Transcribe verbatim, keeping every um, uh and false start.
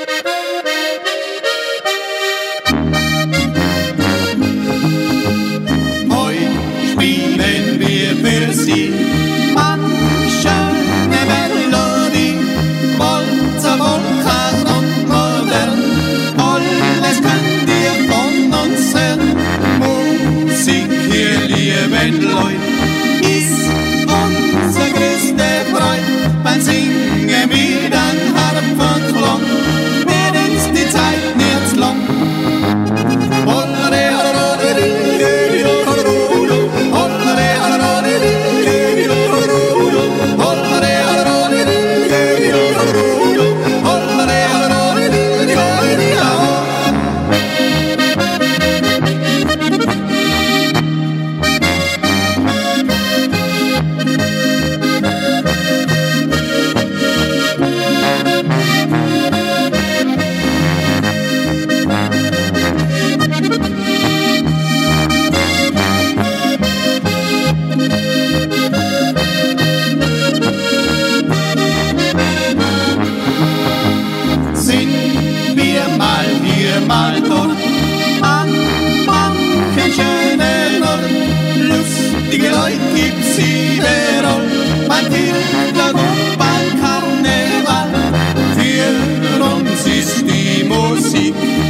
Spielen wir für Sie manche Melodie, Walzer, Polka und modern. Alles könnt ihr von uns hören. Musik, ihr lieben Leute, ist unsere größte Freude. Beim Singen mit einem Harfenklang wird uns die Zeit nicht zu lang. Mal dort, an manchen schönen Ort. Lustige Leute gibt's überall, beim Kirchtag und beim Karneval. Für uns ist die Musik